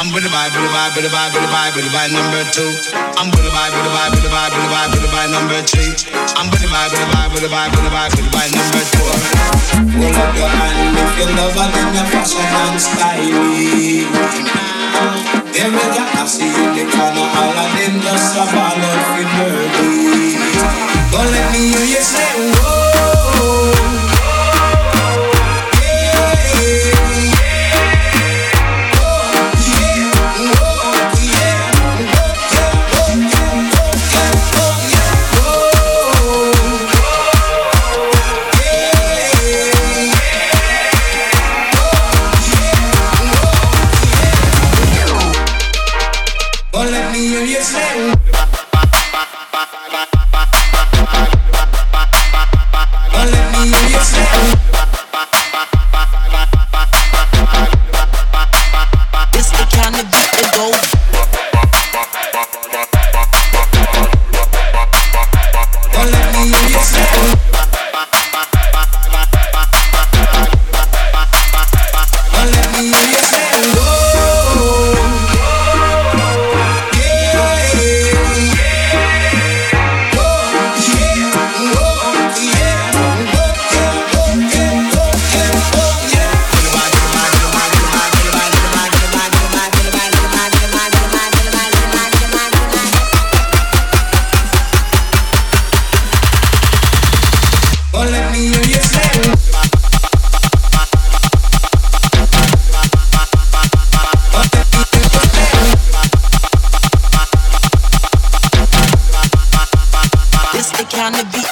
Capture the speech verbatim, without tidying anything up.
I'm with the vibe, with the vibe, with the vibe, with the vibe, with the vibe number two. I'm with the vibe, with the vibe, with the vibe, with the vibe, with the vibe number three. I'm with the vibe, with the vibe, with the vibe, with the vibe, with the vibe number four. Hold up your hand if you love her, then your fashion and style. There we go, I see you in the corner, all of them just a ball of the birdie. Don't let me hear you say whoa. Can it be